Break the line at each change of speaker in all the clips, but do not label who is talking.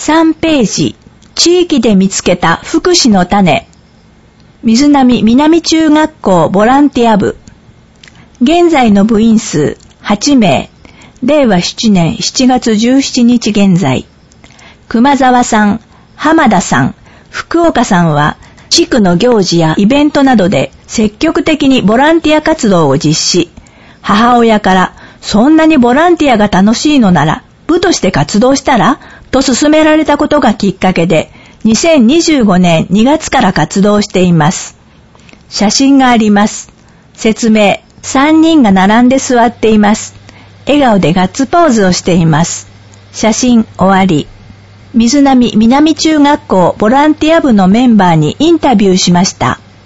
3ページ、地域で見つけた福祉の種。水波南中学校ボランティア部。現在の部員数8名。令和7年7月17日現在。熊沢さん、浜田さん、福岡さんは、地区の行事やイベントなどで積極的にボランティア活動を実施。母親から、そんなにボランティアが楽しいのなら、部として活動したらと勧められたことがきっかけで、2025年2月から活動しています。写真があります。説明、3人が並んで座っています。笑顔でガッツポーズをしています。写真終わり。水波南中学校ボランティア部のメンバーにインタビューしました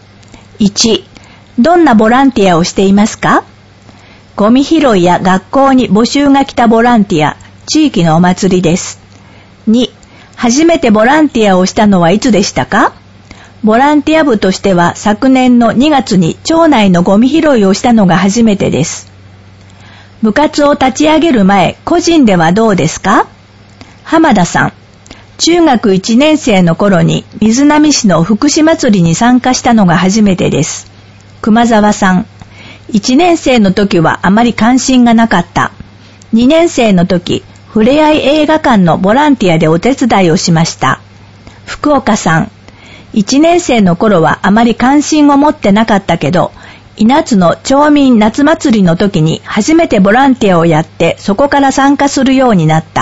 。1、どんなボランティアをしていますか？ゴミ拾いや学校に募集が来たボランティア、地域のお祭りです。2、初めてボランティアをしたのはいつでしたか？ボランティア部としては昨年の2月に町内のゴミ拾いをしたのが初めてです。部活を立ち上げる前、個人ではどうですか？浜田さん、中学1年生の頃に水波市の福祉祭りに参加したのが初めてです。熊沢さん、1年生の時はあまり関心がなかった。2年生の時、ふれあい映画館のボランティアでお手伝いをしました。福岡さん、1年生の頃はあまり関心を持ってなかったけど、稲津の町民夏祭りの時に初めてボランティアをやってそこから参加するようになった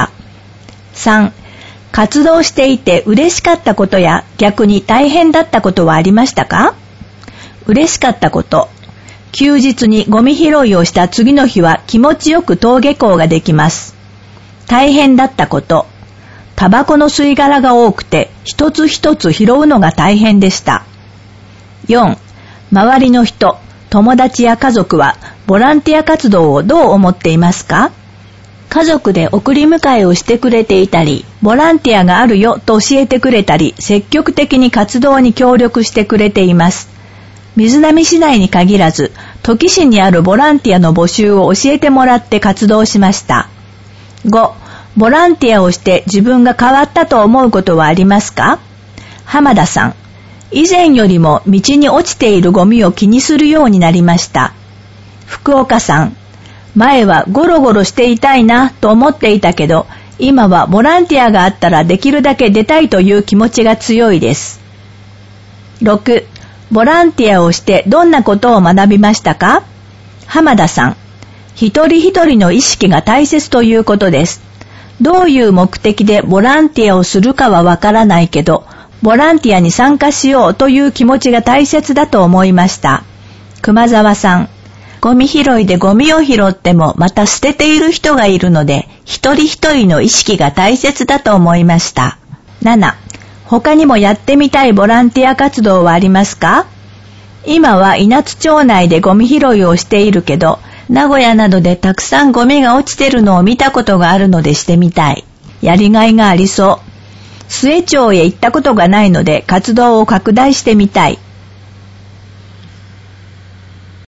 。3、活動していて嬉しかったことや逆に大変だったことはありましたか？嬉しかったこと。休日にゴミ拾いをした次の日は気持ちよく登下校ができます。大変だったこと。タバコの吸い殻が多くて一つ一つ拾うのが大変でした。4、周りの人、友達や家族はボランティア活動をどう思っていますか？家族で送り迎えをしてくれていたり、ボランティアがあるよと教えてくれたり、積極的に活動に協力してくれています。水波市内に限らず、土岐市にあるボランティアの募集を教えてもらって活動しました。5、ボランティアをして自分が変わったと思うことはありますか？浜田さん、以前よりも道に落ちているゴミを気にするようになりました。福岡さん、前はゴロゴロしていたいなと思っていたけど、今はボランティアがあったらできるだけ出たいという気持ちが強いです。6、ボランティアをしてどんなことを学びましたか？浜田さん、一人一人の意識が大切ということです。どういう目的でボランティアをするかはわからないけど、ボランティアに参加しようという気持ちが大切だと思いました。熊沢さん、ゴミ拾いでゴミを拾ってもまた捨てている人がいるので、一人一人の意識が大切だと思いました。7、他にもやってみたいボランティア活動はありますか？今は稲津町内でゴミ拾いをしているけど、名古屋などでたくさんゴミが落ちてるのを見たことがあるのでしてみたい。やりがいがありそう。末町へ行ったことがないので活動を拡大してみたい。